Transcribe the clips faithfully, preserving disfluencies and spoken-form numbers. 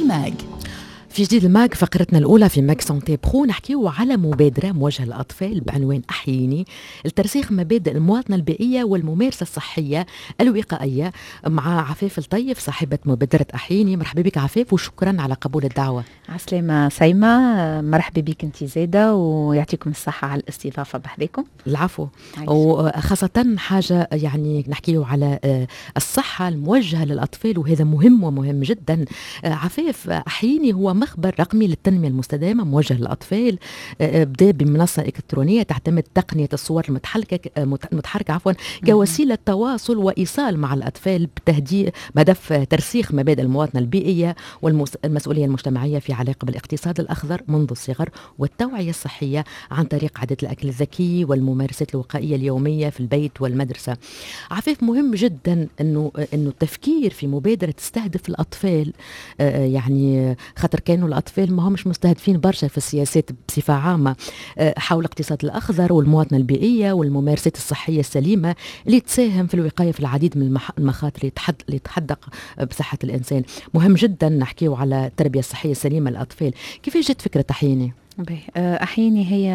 ماج. في جديد الماك فقرتنا الأولى في ماك سانتي برو نحكيو على مبادرة موجهة للأطفال بعنوان أحييني لترسيخ مبادئ المواطنة البيئية والممارسة الصحية الوقائية مع عفاف الطيف صاحبة مبادرة أحييني. مرحبا بك عفاف وشكرا على قبول الدعوة. عسلامة سيمة، مرحبا بك انت زادة ويعطيكم الصحة على الاستضافة بحذاكم. العفو. وخاصة حاجة يعني نحكيو على الصحة الموجهة للأطفال وهذا مهم ومهم جدا. عفاف، أحييني هو مخبر رقمي للتنمية المستدامة موجه للأطفال، بدأ بمنصة إلكترونية تعتمد تقنية الصور المتحركة متحركة عفوا كوسيلة تواصل وإيصال مع الأطفال بتهديد بهدف ترسيخ مبادئ المواطنة البيئية والمسؤولية المجتمعية في علاقة بالاقتصاد الأخضر منذ الصغر والتوعية الصحية عن طريق عادة الأكل الذكي والممارسات الوقائية اليومية في البيت والمدرسة. عفيف، مهم جدا إنه إنه التفكير في مبادرة تستهدف الأطفال، يعني خاطر كانوا الأطفال ما همش مستهدفين برشا في السياسات بصفة عامة حول الاقتصاد الأخضر والمواطنة البيئية والممارسات الصحية السليمة اللي تساهم في الوقاية في العديد من المخاطر اللي تحدق بصحة الإنسان. مهم جدا نحكيه على التربية الصحية السليمة للأطفال. كيف جت فكرة أحييني؟ أحييني هي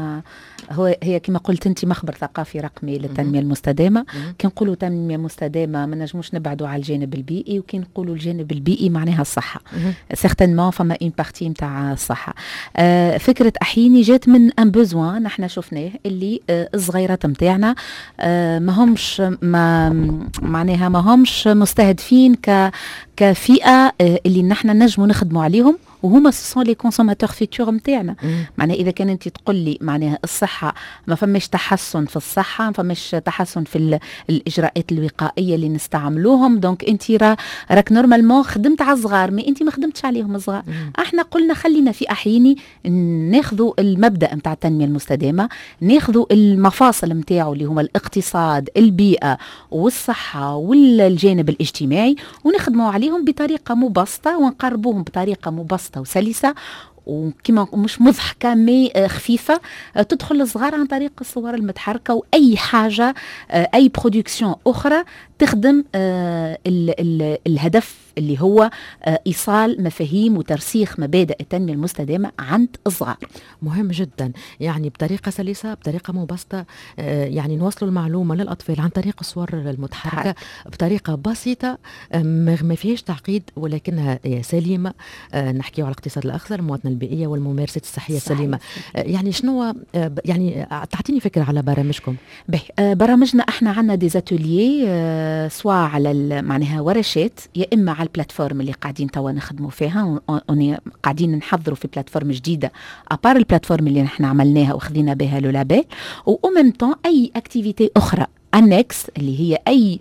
هو هي كما قلت انت مخبر ثقافي رقمي للتنميه المستدامه. كي نقولوا تنميه مستدامه ما نجموش نبعدوا على الجانب البيئي، وكي نقولوا الجانب البيئي معناها الصحه سيغتانمون فما اون بارتي نتاع الصحه. آه فكره احييني جات من ان بوزوان نحن شفناه اللي آه الصغيرات نتاعنا آه ما همش ما معناها ما همش مستهدفين ك كفئه آه اللي نحن نجموا نخدموا عليهم، وهما سون لي كونسوماتور فيتور نتاعنا. معناها اذا كان انت تقول لي معناها الصحه ما فماش تحسن في الصحه، ما فماش تحسن في الاجراءات الوقائيه اللي نستعملوهم، دونك انت را راك نورمالمون خدمت على الصغار مي انت ما خدمتش عليهم الصغار. احنا قلنا خلينا في احييني ناخذوا المبدا نتاع التنميه المستدامه، ناخذوا المفاصل نتاعو اللي هما الاقتصاد البيئه والصحه والجانب الاجتماعي ونخدموا عليهم بطريقه مبسطه ونقربوهم بطريقه مبسطه وسلسة وكما مش مضحكة مي خفيفة تدخل الصغار عن طريق الصور المتحركة وأي حاجة أي برودكسيون أخرى تخدم ال ال الهدف اللي هو إيصال مفاهيم وترسيخ مبادئ التنمية المستدامة عند الصغار. مهم جدا، يعني بطريقة سلسة بطريقة مبسطة، يعني نوصلوا المعلومة للأطفال عن طريق الصور المتحركة حق. بطريقة بسيطة ما فيهاش تعقيد ولكنها سليمة. نحكي على الاقتصاد الأخضر، المواطنة البيئية والممارسات الصحية السليمة. يعني شنو يعني تعطيني فكرة على برامجكم؟ به برامجنا احنا عندنا ديزاتوليي سواء على معناها ورشات يا اما على البلاتفورم اللي قاعدين توا نخدموا فيها، قاعدين نحضروا في بلاتفورم جديده ابار البلاتفورم اللي نحن عملناها وخذينا بها لو لابيل، و ميم طون اي اكتيفيتي اخرى انكس اللي هي اي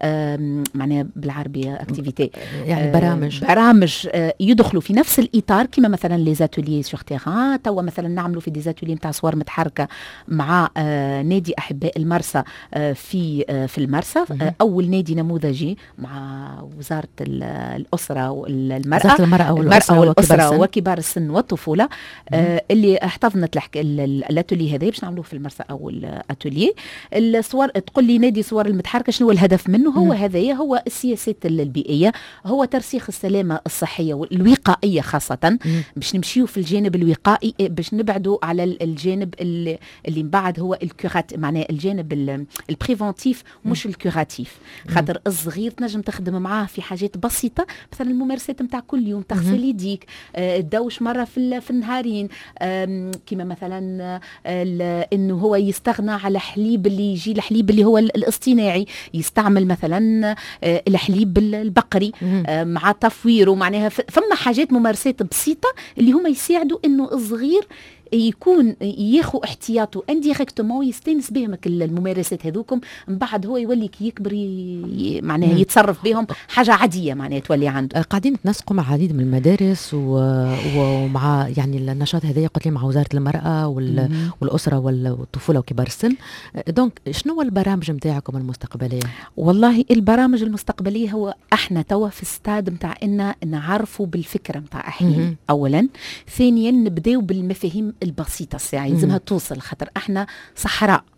معناها بالعربيه اكتيفيتي يعني برامج برامج يدخلوا في نفس الاطار كما مثلا لي زاتوليي سور تيران. توا مثلا نعملوا في دي زاتوليي نتاع صور متحركه مع نادي احباء المرسى في في المرسى، اول نادي نموذجي مع وزاره الاسره والمراه وزاره المراه والاسره, والأسرة وكبار السن والطفوله اللي احتضنت الاتولي هذا باش نعملوه في المرسى او الاتولي. الصور تقول لي نادي صور المتحركه شنو الهدف منه؟ هو هذايا هو السياسات البيئيه، هو ترسيخ السلامه الصحيه والوقائيه خاصه باش نمشيو في الجانب الوقائي باش نبعدوا على الجانب اللي, اللي من بعد هو الكورات معناه الجانب البريفونتيف مش الكوراتيف. خاطر الصغير تنجم تخدم معاه في حاجات بسيطه، مثلا الممارسات نتاع كل يوم، تغسل يديك، تدوش مره في في النهارين، كما مثلا انه هو يستغنى على حليب اللي يجي الحليب اللي هو الاصطناعي، يستعمل مثلا الحليب البقري مع تفويره. معناها فما حاجات ممارسات بسيطة اللي هما يساعدوا انه الصغير يكون ياخو احتياطه انديريكتومون يستانس بهم الممارسات هذوكم، من بعد هو يولي كي يكبر ي... معناها يتصرف بهم حاجه عاديه معناها تولي عنده. قاعدين نتنسقوا مع العديد من المدارس و... ومع يعني النشاط هذا قلت لي مع وزاره المراه وال... والاسره والطفوله وكبار السن. دونك شنو هو البرامج نتاعكم المستقبليه؟ والله البرامج المستقبليه هو احنا توا في ستاد نتاع ان نعرفوا بالفكره نتاع احيانا اولا، ثانيا نبداو بالمفاهيم البسيطه الساعه يلزمها توصل، خاطر احنا صحراء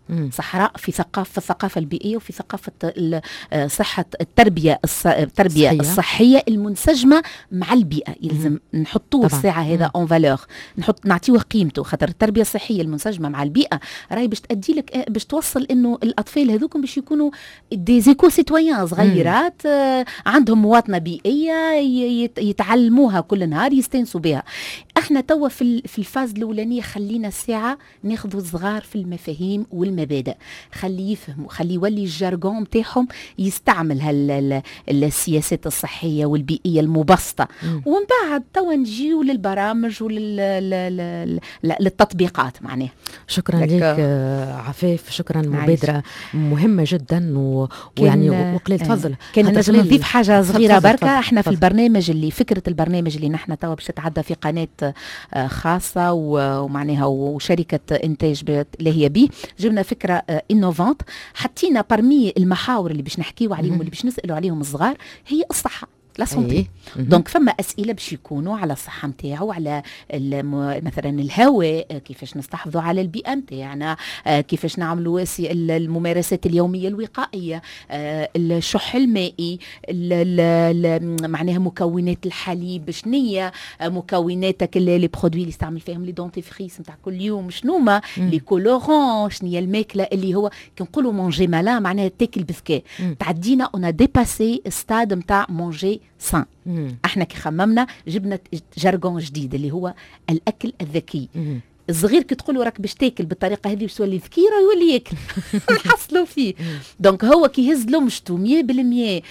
مم. صحراء في ثقافة في الثقافة البيئية وفي ثقافة صحة التربية التربية الصحية, الصحية المنسجمة مع البيئة. يلزم مم. نحطوه الساعة هذا اون فالور، نحط نعطيه قيمته، خاطر التربية الصحية المنسجمة مع البيئة راهي باش تأدي لك باش توصل انه الاطفال هذوكم باش يكونوا دي زيكو سيتويان صغيرات مم. عندهم مواطنة بيئية يتعلموها كل نهار يستنسوا بها. احنا توا في في الفاز الاولانيه خلينا الساعه ناخذوا الصغار في المفاهيم والمبادئ، خلي يفهموا، خلي يولي الجارغون نتاعهم يستعمل هال السياسات الصحيه والبيئيه المبسطه، ومن بعد توا نجيو للبرامج وللتطبيقات معناها. شكرا لك عفاف، شكرا. مبادره مهمه جدا و... ويعني وقليل تفضل. كان نجم نضيف حاجه صغيره بركه. احنا في البرنامج اللي فكره البرنامج اللي نحن توا باش تتعدى في قناه خاصة ومعناها وشركة إنتاج اللي هي بي، جبنا فكرة إنوفانت، حطينا برمي المحاور اللي باش نحكيوا عليهم واللي باش نسألوا عليهم الصغار هي الصحة، لا سونتي. دونك فما اسئله باش يكونوا على الصحه نتاعو، على مثلا الهواء، كيفاش نستحفظوا على البيئه نتاعنا، كيفاش نعملوا الممارسات اليوميه الوقائيه، الشح المائي، معناها مكونات الحليب شنية، مكوناتك اللي برودوي اللي يستعمل فيهم لي دونتيفريس نتاع كل يوم شنوما، لي كولورون شنية الماكله اللي هو كنقولوا مونجي مالا معناها تاكل بسكي. تعدينا اون ديباسي ستاد نتاع مونجي سان. مم. احنا كي خممنا جبنا جارغون جديد اللي هو الاكل الذكي. مم. الصغير كي تقول له راك باش تاكل بالطريقه هذه باش تولي ذكي راه يولي ياكل نحصلوا فيه. دونك هو كي يهز لمشته مية بالمية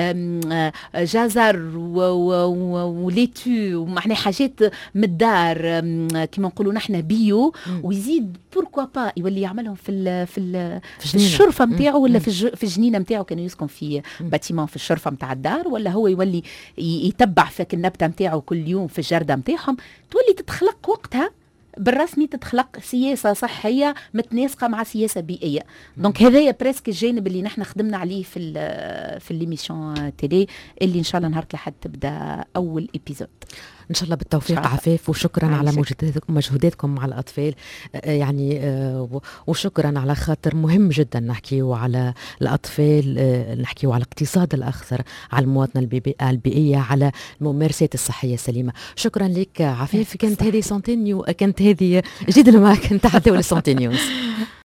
جزر وليتو ومعنى حاجات من الدار كيما نقولوا نحن بيو، ويزيد بوركوا با يولي يعملهم في ال في, ال في الشرفه نتاعو ولا في في الجنينه نتاعو. كانوا يسكن في باتيمون في الشرفه نتاع الدار، ولا هو يولي يتبع فيك النبته نتاعو كل يوم في الجرده نتاعهم، تولي تتخلق وقتها بالرسمي تتخلق سياسة صحية متناسقة مع سياسة بيئية. دونك هذايا بريسك الجانب اللي نحن خدمنا عليه في ال في الليميشن تيلي اللي إن شاء الله نهار الأحد تبدأ أول إبيزود. إن شاء الله بالتوفيق عفاف، وشكرا على مجهوداتكم مع الأطفال يعني، وشكرا على خاطر مهم جدا نحكيوا على الأطفال، نحكيوا على الاقتصاد الأخضر، على المواطنة البيئية، على الممارسات الصحية السليمة. شكرا لك عفاف. كانت هذه سنتينيو، كانت هذه جديد معك نتاع دولة سنتينيوز.